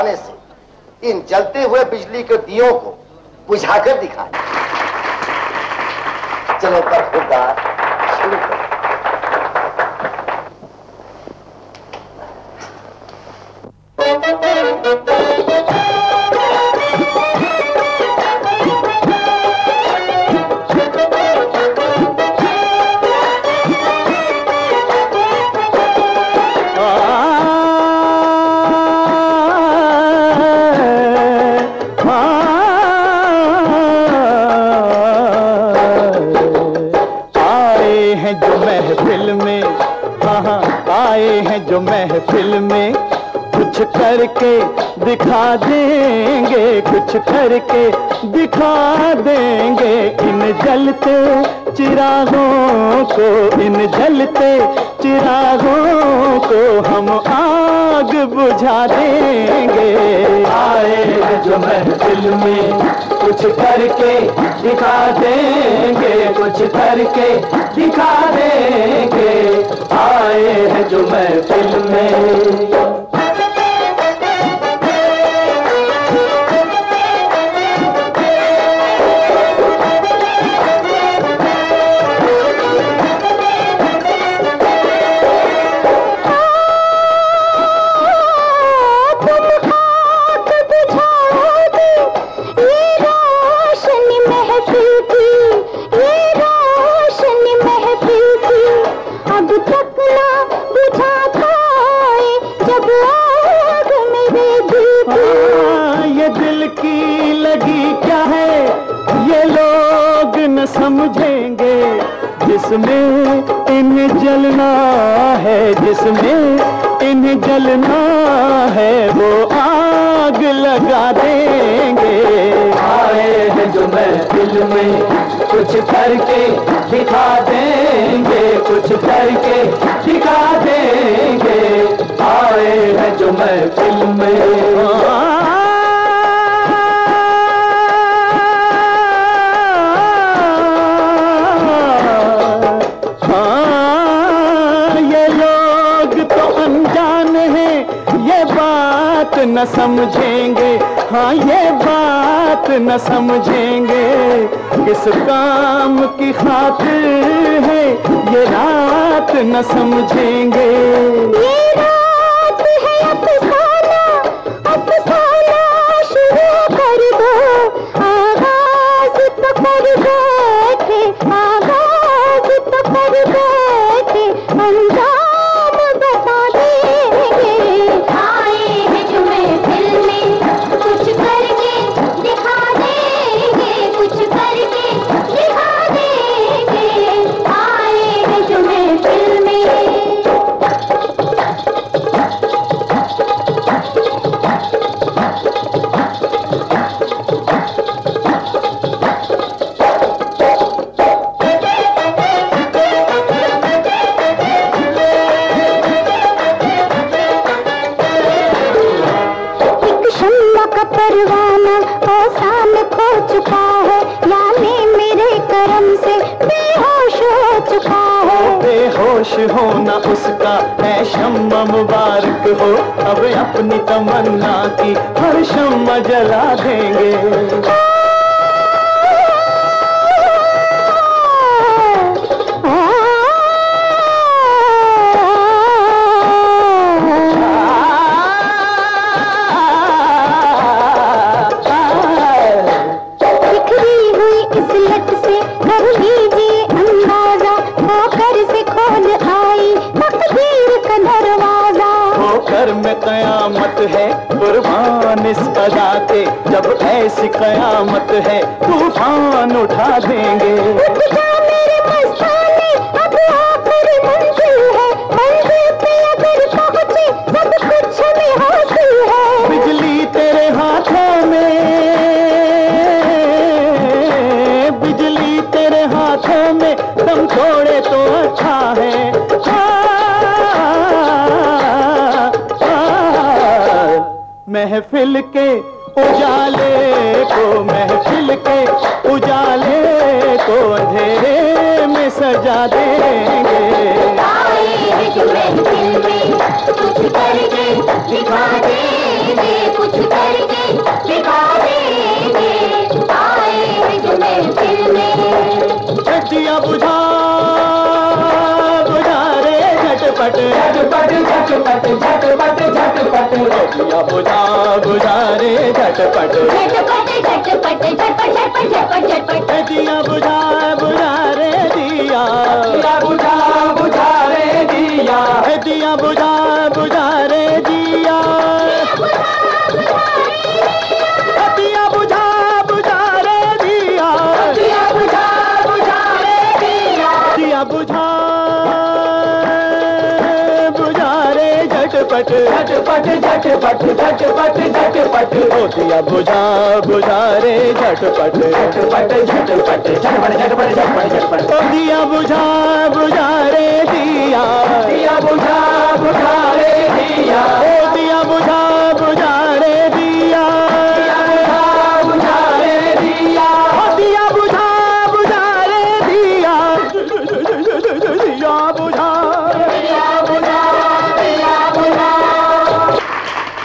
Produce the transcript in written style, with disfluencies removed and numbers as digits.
से इन जलते हुए बिजली के दियों को बुझाकर दिखाए। चलो तरफदार शुरू करो। जो महफिल में कुछ करके दिखा देंगे, कुछ करके दिखा देंगे। इन जलते चिरागों को, इन जलते चिरागों को हम आग बुझा देंगे। आए जो महफिल में कुछ करके दिखा देंगे, कुछ करके दिखा देंगे। आए हैं जो महफिल में। समझेंगे जिसमें इन्हें जलना है, जिसमें इन्हें जलना है वो आग लगा देंगे। आए हैं जो महफिल में कुछ करके दिखा देंगे, कुछ करके दिखा देंगे। आए हैं जो महफिल में। न समझेंगे, हाँ ये बात न समझेंगे। किस काम की खातिर है ये रात न समझेंगे। ये रात है अफसाना, अफसाना शुरू कर दो। आगाज तो कर बैठे, आगाज तो कर बैठे। अंजाम बता देंगे। बेहोश होना उसका है शम्मा मुबारक हो। अब अपनी तमन्ना की हर शम्मा जला देंगे। में कयामत है कुर्बान इस अदा के, जब ऐसी कयामत है तूफान उठा देंगे। उठ जा मेरे मस्ताने, अब आखिरी मंजिल है। मंजिल पे अगर पहुंचे सब कुछ हमें हासिल है। बिजली तेरे हाथों में, बिजली तेरे हाथों में, दम तोड़े तो अच्छा है। महफिल के उजाले को, महफिल के उजाले को अंधेरे में सजा देंगे। जो महफिल में कुछ करके दिखा देंगे, कुछ करके दिखा देंगे, आए हैं जो महफिल में। दिया बुझा बुझा रे झटपट झटपट झटपट झटपट झटपट, दिया बुझा बुझा रे झटपट झटपट झटपट झटपट झटपट झटपट झटपट, दिया बुझा बुझा रे दिया, दिया बुझा बुझा रे दिया, दिया बुझा बुझा रे दिया, दिया बुझा बुझा रे दिया, दिया बुझा बुझा रे दिया, दिया बुझा बुझा रे झटपट झटपट झटपट झटपट झटपट, ओ दिया बुझा बुझा रे झटपट झटपट झटपट झटपट झटपट झटपट झटपट, ओ दिया बुझा बुझा रे दिया, दिया बुझा बुझा रे दिया,